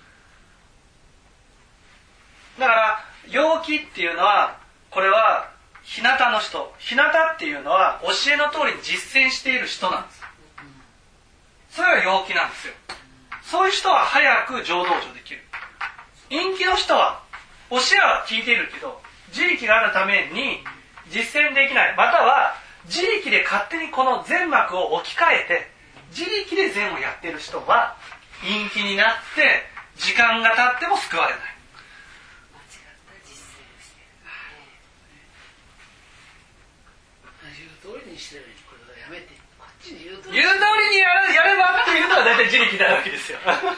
A: だから陽気っていうのは、これは日向の人、日向っていうのは教えの通りに実践している人なんです。それが陽気なんですよ。そういう人は早く浄土往生できる。陰気の人は教えは聞いているけど自力があるために実践できない、または自力で勝手にこの善悪を置き換えて自力で善をやっている人は陰気になって時間が経っても救われない。
C: 間違った実践をして
D: 言う通りにしてる。これをやめてこっちに言う通
A: りにやればっていうのは大体自力になるわけですよ。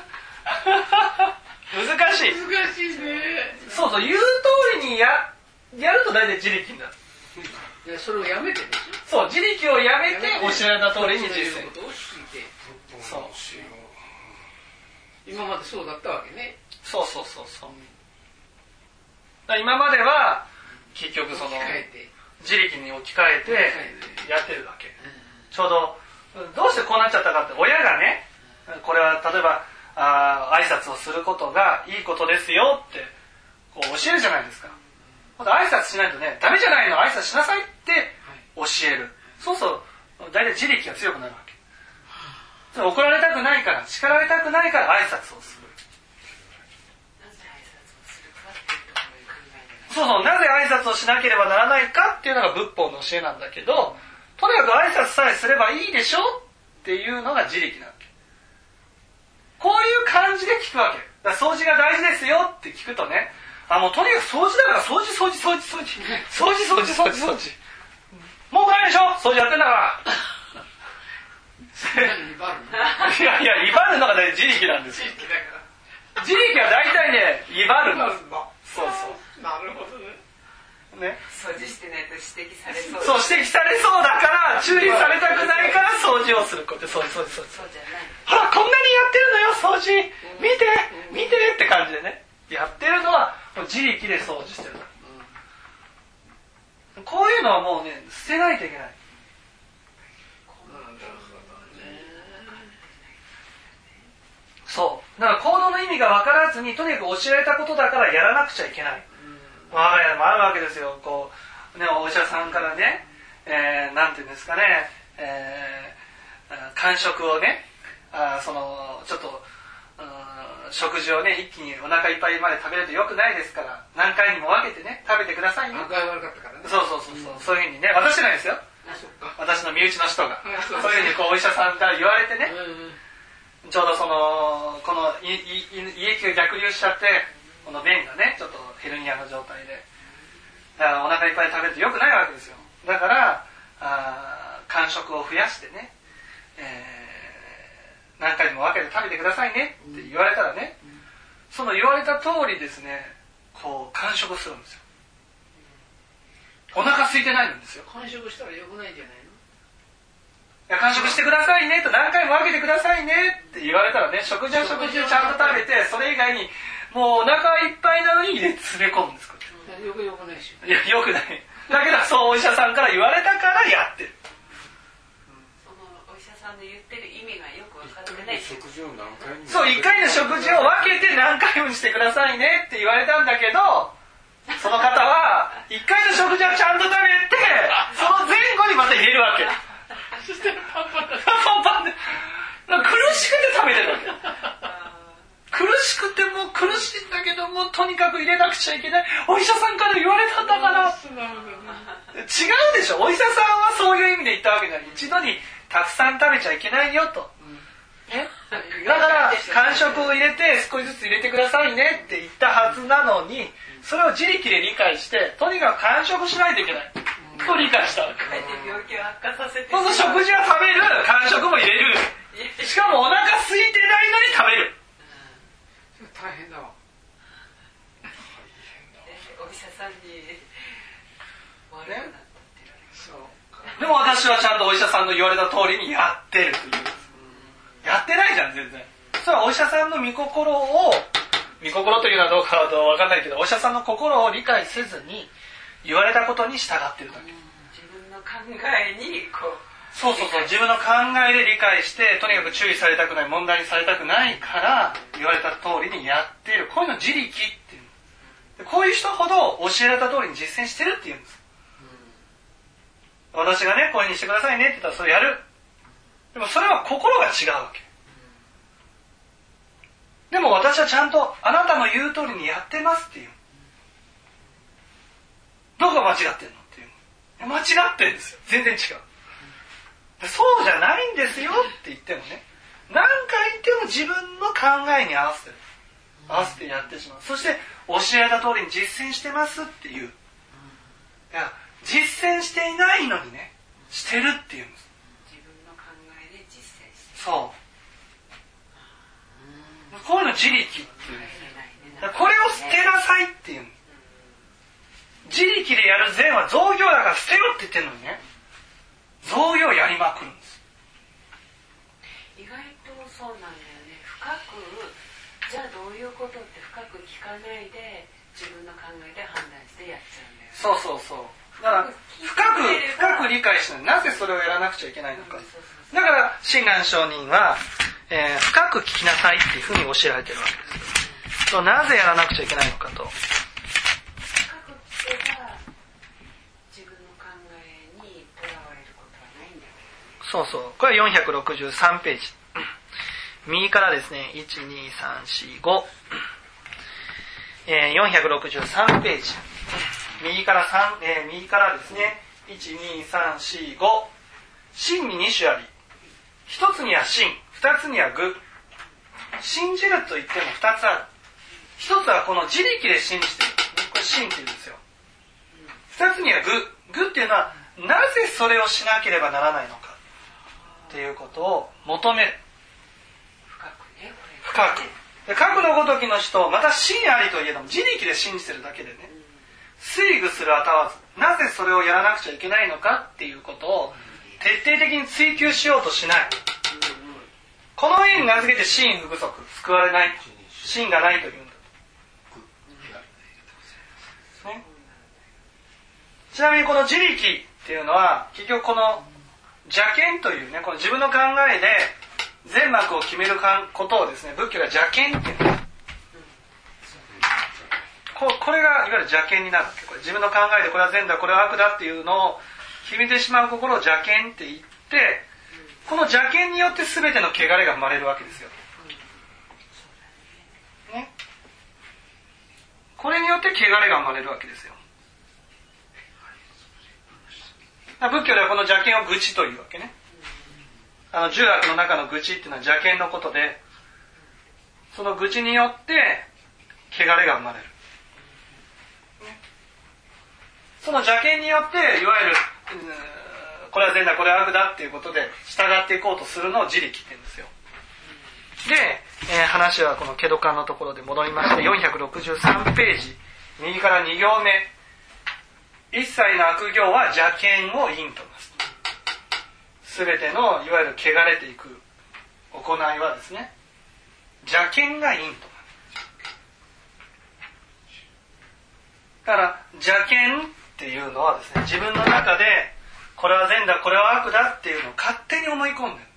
A: 難しい
D: ね。
A: そうそう、言う通りに やると大体自力になる。
D: いや、それをやめてでし
A: そう、
D: ょ。
A: 自力をやめて教えられた通りに実践。
B: そう。
D: 今までそうだったわけね。
A: そう。だ今までは結局その自力に置き換えてやってるわけ。ちょうどどうしてこうなっちゃったかって、親がね、これは例えば挨拶をすることがいいことですよってこう教えるじゃないですか。また挨拶しないとね、ダメじゃないの、挨拶しなさいって教える。そうそう、大体自力が強くなるわけ。怒られたくないから、叱られたくないから挨拶をする。
C: なぜ挨拶をするかっていうところに考えて
A: そうそう、なぜ挨拶をしなければならないかっていうのが仏法の教えなんだけど、とにかく挨拶さえすればいいでしょっていうのが自力なわけ。こういう感じで聞くわけ。だから掃除が大事ですよって聞くとね、もうとにかく掃除だから掃除もうないでしょ、掃除やってんだからいや威張るのが自力なんですよ。自力は大体ね、威張るんです。そう
D: なるほど
A: ね。
C: 掃除してないと指摘されそう。
A: そう、指摘されそうだから注意されたくないから掃除をする。こうやって掃除。
C: そうじゃない。
A: ほらこんなにやってるのよ掃除。見てって感じでね。 自力で掃除してる。こういうのはもうね、捨てないといけない。そう。だから行動の意味が分からずに、とにかく教えられたことだからやらなくちゃいけない。我が家もあるわけですよ。こうね、お医者さんからね、なんていうんですかね、間食をね、ちょっと、食事をね、一気にお腹いっぱいまで食べると良くないですから、何回にも分けてね、食べてくださいね。
D: 具合悪かったからね。
A: そう、そういうふうにね、私じゃないですよ。私の身内の人が。そういうふうにこうお医者さんから言われてね、ちょうどこの胃液が逆流しちゃって、この便がね、ちょっとヘルニアの状態で。だからお腹いっぱい食べると良くないわけですよ。だから、間食を増やしてね、何回も分けて食べてくださいねって言われたらね、その言われた通りですね、こう間食するんですよ。お腹空いてないんですよ。
D: 間食したら良くないんじゃないの？
A: いや、間食してくださいねと、何回も分けてくださいねって言われたらね、食事は食事をちゃんと食べて、それ以外にもうお腹いっぱいなのに詰め込むんです。
D: よくないし。
A: いや、よくない。だけどそうお医者さんから言われたからやってる。
C: そのお医者さんの言ってる意味がよく分かってない。
B: 食事を何回にも。
A: そう、1回の食事を分けて何回もにしてくださいねって言われたんだけど、その方は1回の食事はちゃんと食べて、その前後にまた入れるわけ。
D: そしてパンパン
A: で苦しくて食べてるわけ。苦しくても苦しいんだけども、とにかく入れなくちゃいけない。お医者さんから言われたんだから。違うでしょ。お医者さんはそういう意味で言ったわけじゃない。一度にたくさん食べちゃいけないよと。だから間食を入れて少しずつ入れてくださいねって言ったはずなのに、それを自力で理解して、とにかく間食しないといけない。と理解したわけ。
C: 病気を悪化させて。
A: そうそう、食事は食べる、間食も入れる。しかもお腹空いてないのに食べる。
D: 大変だわ。
C: お医者さんに悪くなったって言われる。
A: そう。でも私はちゃんとお医者さんの言われた通りにやってるという。やってないじゃん、全然。それはお医者さんの御心というのはどうかは分かんないけど、お医者さんの心を理解せずに言われたことに従ってるだけ。
C: 自分の考えにこう。
A: そう、自分の考えで理解して、とにかく注意されたくない、問題にされたくないから言われた通りにやっている。こういうの自力っていう。こういう人ほど教えられた通りに実践してるっていうんです。私がね、こういうふうにしてくださいねって言ったらそれやる。でもそれは心が違うわけ。でも私はちゃんとあなたの言う通りにやってますっていう。どこが間違ってんのっていう。間違ってるんですよ。全然違う。そうじゃないんですよって言ってもね、何回言っても自分の考えに合わせてやってしまう。そして教えられた通りに実践してますっていう。いや、実践していないのにね、してるっていうんです。
C: 自分の考えで実践してる。
A: そう。こういうの自力っていうんです。これを捨てなさいっていうんです。自力でやる善は造業だから捨てろって言ってるのにね、造業やりまくるんです。
C: 意外とそうなんだよね。深く、じゃあどういうことって深く聞かないで自分の考えで判断してやっちゃうんだよね。
A: そう。だから深く理解しない。なぜそれをやらなくちゃいけないのか。だから親鸞上人は、深く聞きなさいっていうふうに教えられてるわけです。なぜやらなくちゃいけないのかと。
C: 深く聞けば自分の考えにとらわれることはないんだよね。
A: そう。これは463ページ。右からですね、1、2、3、4、5。463ページ。右からですね、1、2、3、4、5。信に2種あり。1つには信、2つには愚。信じると言っても2つある。1つはこの自力で信じている。これ信って言うんですよ。2つには愚。愚っていうのは、なぜそれをしなければならないのかっていうことを求める。深く。核のごときの人をまた信ありといえども自力で信じてるだけでね、推愚するあたわず、なぜそれをやらなくちゃいけないのかっていうことを徹底的に追求しようとしない。この意に名付けて信不足、救われない、信がないというんだ。 ですね。ちなみにこの自力っていうのは結局この邪見というね、この自分の考えで善悪を決めることをですね、仏教が邪見っていうんです。これがいわゆる邪見になるわけ。これ自分の考えでこれは善だこれは悪だっていうのを決めてしまう心を邪見って言って、この邪見によって全ての汚れが生まれるわけですよ、ね、これによって汚れが生まれるわけですよ。仏教ではこの邪見を愚痴というわけね。十悪の中の愚痴っていうのは邪見のことで、その愚痴によって汚れが生まれる、ね、その邪見によっていわゆるこれは善だこれは悪だっていうことで従っていこうとするのを自力って言うんですよ。で、話はこのケドカンのところで戻りまして、463ページ右から2行目、一切の悪行は邪見を因となす。すべてのいわゆる汚れていく行いはですね、邪見が因となる。だから邪見っていうのはですね、自分の中でこれは善だこれは悪だっていうのを勝手に思い込んでる。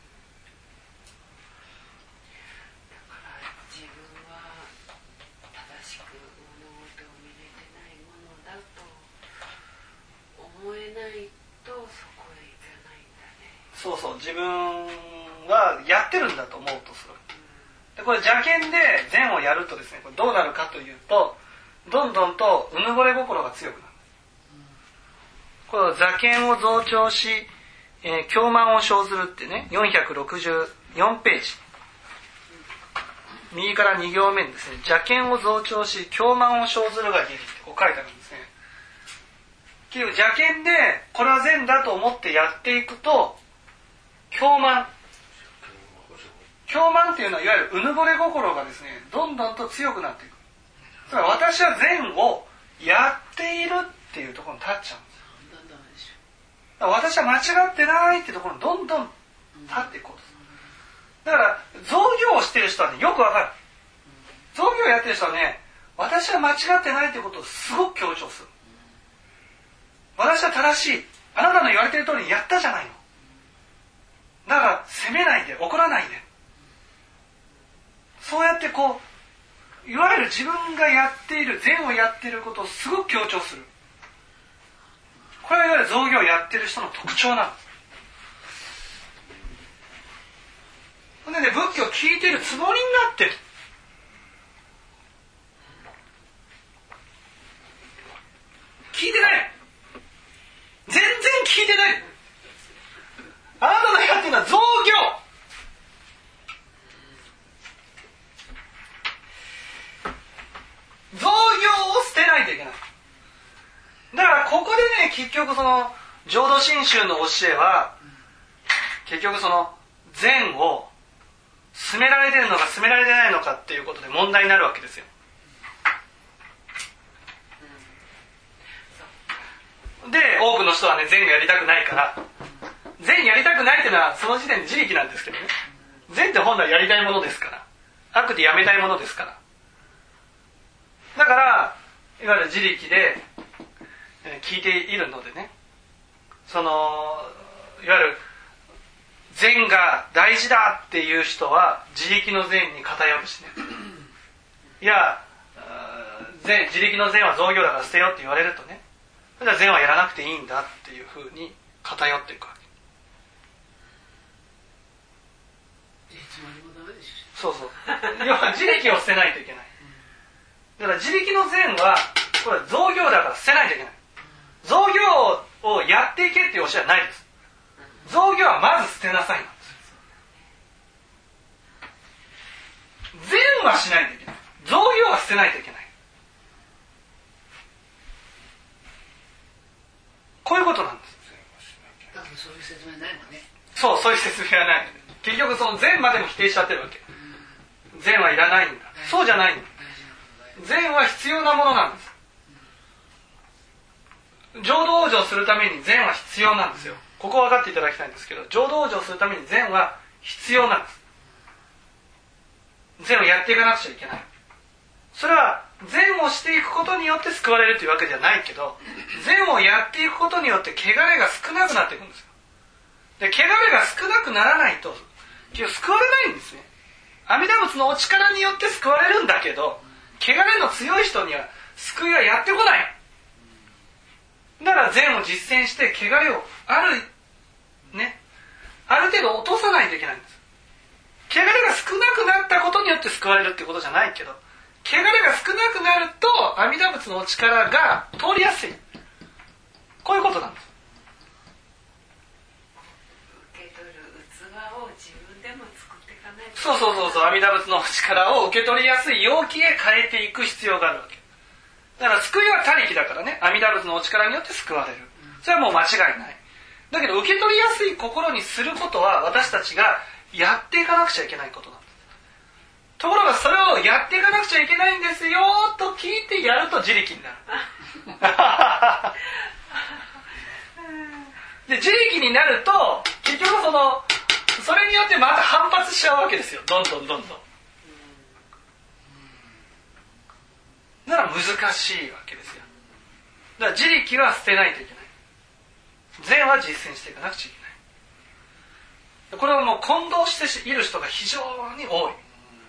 C: だから自分は正しく物事を見れてないものだと思えないとそこへ行かないんだね。
A: そうそう、自分はやってるんだと思うとする。でこれ邪見で善をやるとですね、これどうなるかというと、どんどんとうぬぼれ心が強くなる。この座見を増長し、狂慢を生ずるってね、464ページ右から2行目にですね、邪見を増長し狂慢を生ずるが義理ってこう書いてあるんですね。結局邪見でこれは善だと思ってやっていくと狂慢っていうのはいわゆるうぬぼれ心がですね、どんどんと強くなっていく。つまり私は善をやっているっていうところに立っちゃうんです。私は間違ってないってところにどんどん立っていこうとする。だから造業をしている人はね、よくわかる。造業をやってる人はね、私は間違ってないってことをすごく強調する。私は正しい、あなたの言われている通りにやったじゃないの。だから責めないで、怒らないで、そうやってこういわゆる自分がやっている善をやっていることをすごく強調する。これはいわゆる造業をやってる人の特徴なんです。でね、仏教を聞いてるつもりになってる。聞いてない。全然聞いてない。あなたのやってるのは造業。造業を捨てないといけない。だからここでね、結局その浄土真宗の教えは結局その善を進められてるのか進められてないのかっていうことで問題になるわけですよ。で多くの人はね、善がやりたくないから、善やりたくないっていうのはその時点で自力なんですけどね、善って本来やりたいものですから、悪でやめたいものですから、だからいわゆる自力で聞いているのでね、そのいわゆる善が大事だっていう人は自力の善に偏るしね、いや自力の善は造業だから捨てよって言われるとね、それは善はやらなくていいんだっていうふうに偏っていくわけ。そうそう、要は自力を捨てないといけない。だから自力の善はこれは造業だから捨てないといけない。造業をやっていけっていう教えはないです。造業はまず捨てなさいなんです。善はしないといけない。造業は捨てないといけない。こういうことなんです。
D: だけどそういう説明ないもんね。
A: そう、そういう説明はない。結局その善までも否定しちゃってるわけ。善はいらないんだ。そうじゃないんだ。善は必要なものなんです。浄土往生するために善は必要なんですよ。ここを分かっていただきたいんですけど、浄土往生するために善は必要なんです。善をやっていかなくちゃいけない。それは善をしていくことによって救われるというわけではないけど、善をやっていくことによって汚れが少なくなっていくんですよ。で、汚れが少なくならないと救われないんですね。阿弥陀仏のお力によって救われるんだけど、汚れの強い人には救いはやってこない。だから善を実践して汚れをある程度落とさないといけないんです。汚れが少なくなったことによって救われるってことじゃないけど、汚れが少なくなると阿弥陀仏のお力が通りやすい。こういうことなんです。
C: 受け取る器を自分でも作っていかないと。
A: そう阿弥陀仏のお力を受け取りやすい容器へ変えていく必要があるわけだから、救いは他力だからね、阿弥陀仏のお力によって救われる。それはもう間違いない。だけど受け取りやすい心にすることは私たちがやっていかなくちゃいけないことなんです。ところがそれをやっていかなくちゃいけないんですよと聞いてやると自力になる。で、自力になると結局それによってまた反発しちゃうわけですよ。どんどん。だから難しいわけですよ。だから自力は捨てないといけない。善は実践していかなくちゃいけない。これはもう混同している人が非常に多い。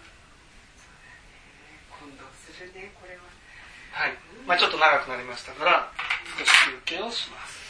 C: 混同するね、これは。
A: はい。ちょっと長くなりましたから少し休憩をします。